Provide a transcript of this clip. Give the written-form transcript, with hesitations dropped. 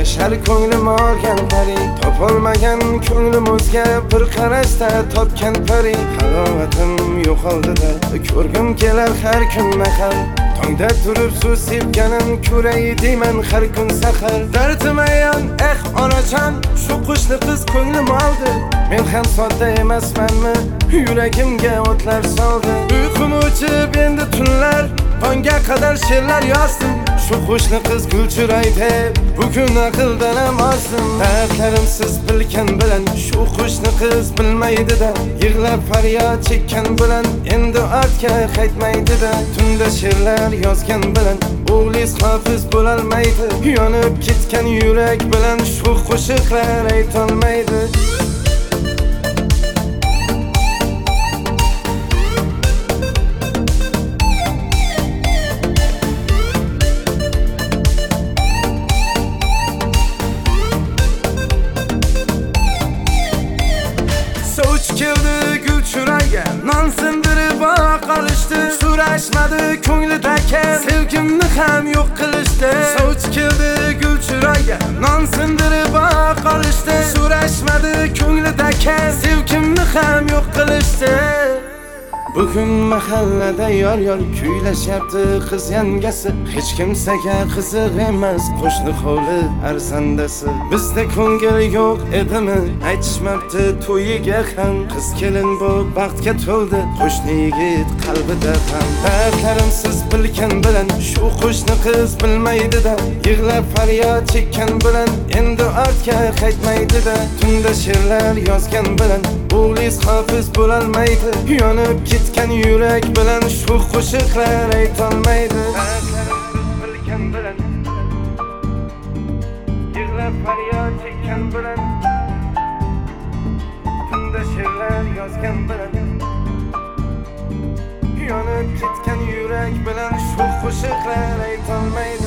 yashar ko'nglim olgan pari, topolmagan ko'nglimizga bir qarashda topgan pari. Halovatim yo'qoldi-da, ko'rgim kelar har kun mahal. Tongda turib suv sepganim ko'ray deyman har kun sahar. Dardim ayon onajon, shu qo'shni qiz ko'nglim oldi. Men ham sodda emasmanmi, yuragimga o'tlar soldi. Uyqum o'chib endi tunlar, tongga qadar she'rlar yozdim. Shu qo'shni qiz gulchiraydi, bugun aqldan ham ozdim. Dardlarim siz bilgan bilan, shu qo'shni qiz bilmaydi-da. Yig'lab faryod chekkan bilan, endi ortga qaytmaydi-da. Tunda she'rlar yozgan bilan, o'g'liz hofiz bo'lolmaydi. Yonib ketgan yurak bilan, shu qo'shiqlar aytolmaydi. Keldi gul churayga, non sindirib qolishdi. So'rashmadi ko'nglidagi sevgimni ham yo'q qilishdi. Sovchi keldi gul churayga, non sindirib qolishdi. So'rashmadi ko'nglidagi sevgimni ham yo'q qilishdi. Bugun mahallada yor kuylashyapti qiz yangasi. Hech kimsaga qiziq emas qo'shni hovli arzandasi. Bizda ko'ngil yo'q edimi, aytishmabdi to'yiga ham. Qiz kelin bu baxtga to'ldi, qo'shni yigit qalbida ham. Dardlarim siz bilgan bilan, shu qo'shni qiz bilmaydi-da. Yig'lab faryod chekkan bilan, endi ortga qaytmaydi-da. Tunda she'rlar yozgan bilan, o'g'liz hofiz bo'lolmaydi. Yonib ketgan yurak bilan, shu qo'shiqlar aytolmaydi. Bilgan bilan, yig'lab faryod chekkan bilan, tunda she'rlar yozgan bilan, yonib ketgan yurak bilan, shu qo'shiqlar aytolmaydi.